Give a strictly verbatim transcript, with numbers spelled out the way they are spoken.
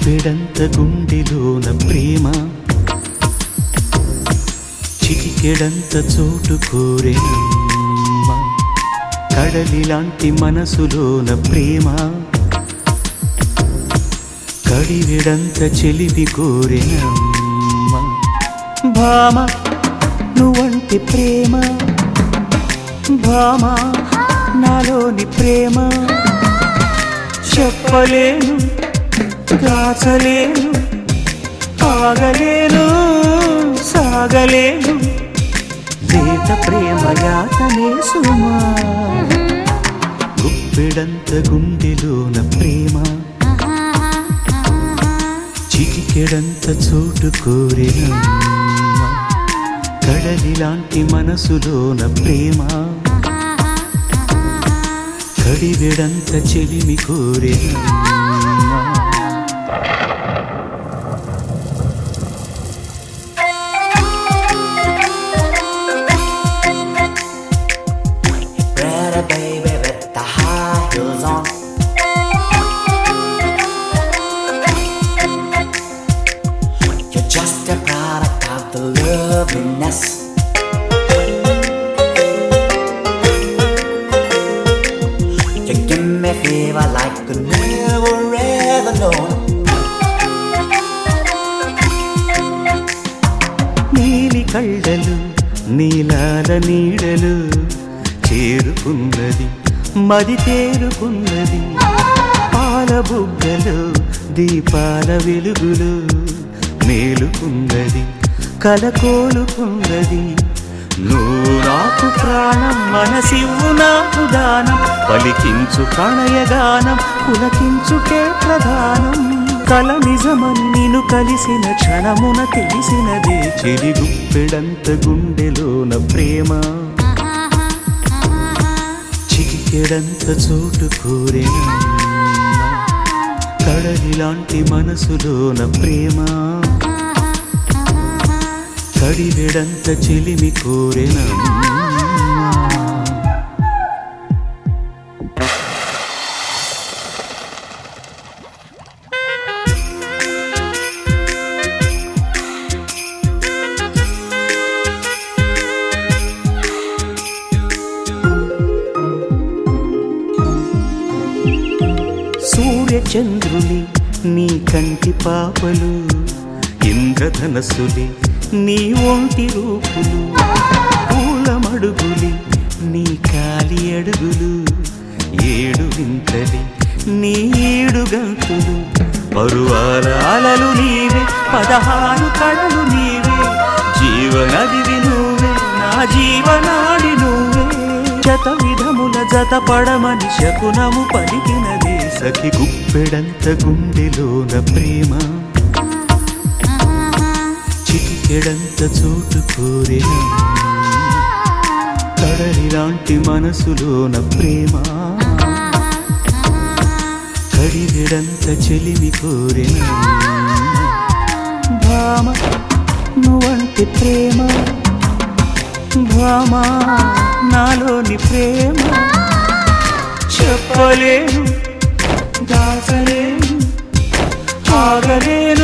గుప్పెడంత గుండెలోన ప్రేమ చిటికెడంత చోటు కోరెనమ్మ కడలిలాంటి మనసులోన ప్రేమ కడివిడంత చెలిపి కోరెనమ్మ భామ నువ్వంటి ప్రేమ భామ నాలోని ప్రేమ చెప్పలేను దాచలేను ఆగలేను సాగలేను లేత ప్రేమ యాతనే సుమా గుప్పెడంత గుండెలోన ప్రేమ చిటికెడంత చోటు కోరెనమ్మ కడలిలాంటి మనసులోన ప్రేమ కడివెడంత చెలిమి కోరెనమ్మ You give me fever like I never ever known. నీలి కళ్ళలు నీలాల నీడలు చేరుకున్నది మది తేరుకున్నది పాల బుగ్గలు దీపాల వెలుగులు మేలుకున్నది కలకోలుకున్నది నువ్వు నాకు ప్రాణం మనసివ్వు నాకు దానం పలికించు ప్రణయగానం పులకించుకే ప్రధానం కల నిజమని నిన్ను కలిసిన క్షణమున తెలిసినదే చెలి గుప్పెడంత గుండెలోన ప్రేమ చిటికెడంత చోటు కోరెనమ్మ కడలిలాంటి మనసులోన ప్రేమ కడివెడంత చెలిమి కోరెనమ్మ సూర్యచంద్రుని నీ కంటి పాపలు ఇంద్రధనస్సులి నీ ఒంటి రూపులు పూలమడుగులి నీ కాలి అడుగులు ఏడు వింతలి నీ ఏడు గంతులు పరువాల అలలు నీవే పదహారు కళలు నీవే జీవనదివి నువ్వే నా జీవనాడి నువ్వే జత విధముల జత పడమని శకునము పలికినదే సఖి గుప్పెడంత గుండెలోన ప్రేమ చిటికెడంత చోటు కోరెనమ్మ కడలిలాంటి మనసులోన ప్రేమ కడివెడంత చెలిమి కోరెనమ్మ భామ నువ్వంటి ప్రేమ భామ నాలోని ప్రేమ చెప్పలేను దాచలేను ఆగలేను